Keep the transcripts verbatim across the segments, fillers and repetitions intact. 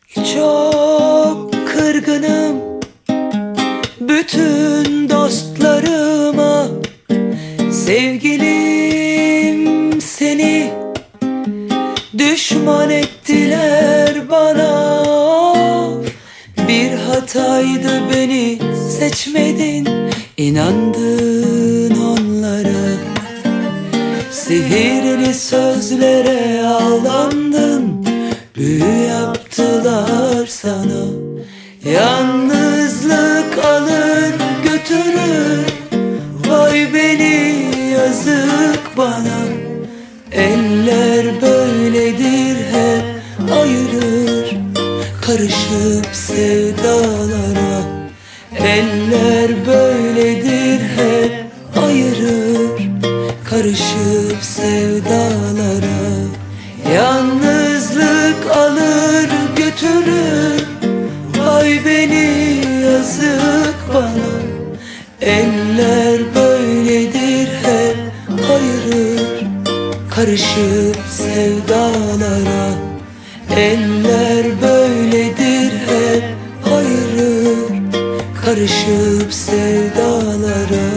Çok kırgınım bütün dostlarıma. Sevgilim seni düşman ettiler bana. Bir hataydı beni seçmedin, inandın onlara. Sihirli sözlere aldandın, büyü yaptılar sana. Yalnızlık alır götürür, vay beni yazık bana. Eller böyledir, hep ayırır, karışıp sevdalara. Eller böyledir, hep ayırır, karışıp sevdalara. Yalnızlık alır götürür, vay beni yazık bana. Eller böyledir, hep ayırır, karışıp sevdalara. Eller böyledir, hep ayırır, karışıp sevdalara.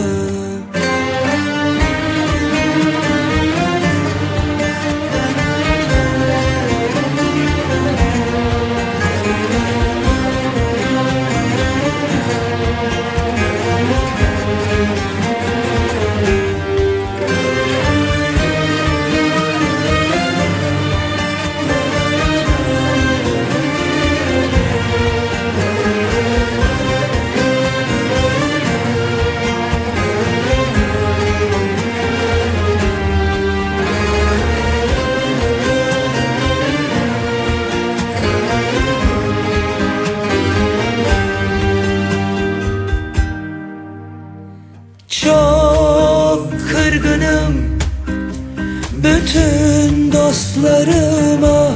Çok kırgınım bütün dostlarıma.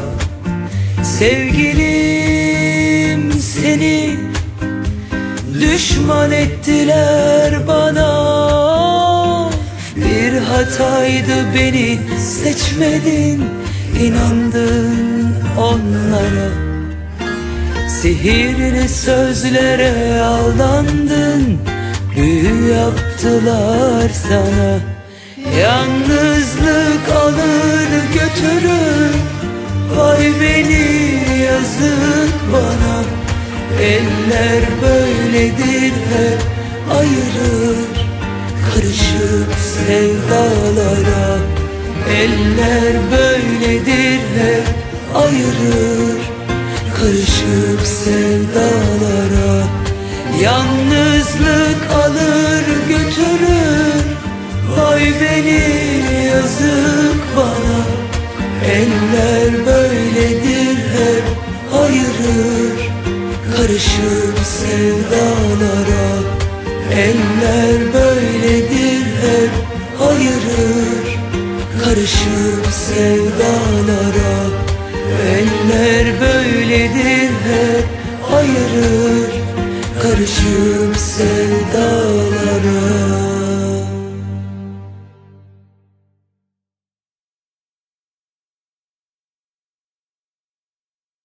Sevgilim seni düşman ettiler bana. Bir hataydı beni seçmedin, inandın onlara. Sihirli sözlere aldandın, büyü yaptılar sana. Yalnızlık alır götürür, vay beni yazık bana. Eller böyledir, hep ayırır, karışıp sevdalara. Eller böyledir, hep ayırır, karışıp sevdalara. Yalnızlık alır götürür, vay beni yazık bana. Eller böyledir, hep ayırır, karışıp sevdalara. Eller böyledir, hep ayırır, karışıp sevdalara. Eller böyledir, hep ayırır, karışıp sevdalara.